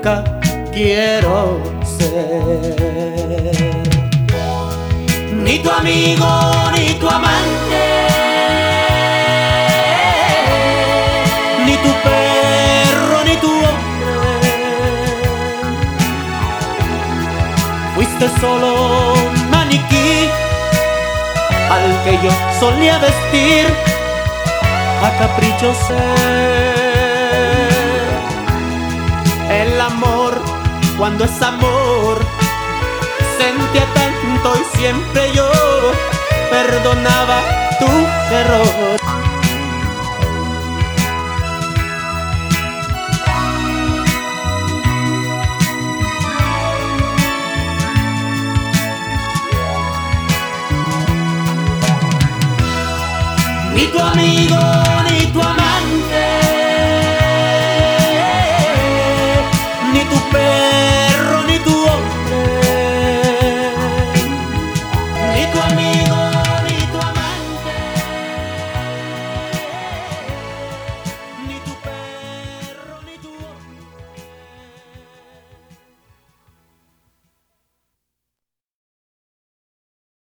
nunca quiero ser. Ni tu amigo, ni tu amante, ni tu perro, ni tu hombre. Fuiste solo un maniquí al que yo solía vestir a capricho ser. El amor, cuando es amor, sentía tanto y siempre yo perdonaba tus errores. Ni tu amigo, ni tu amante, ni tu perro, ni tu hombre, ni tu amigo.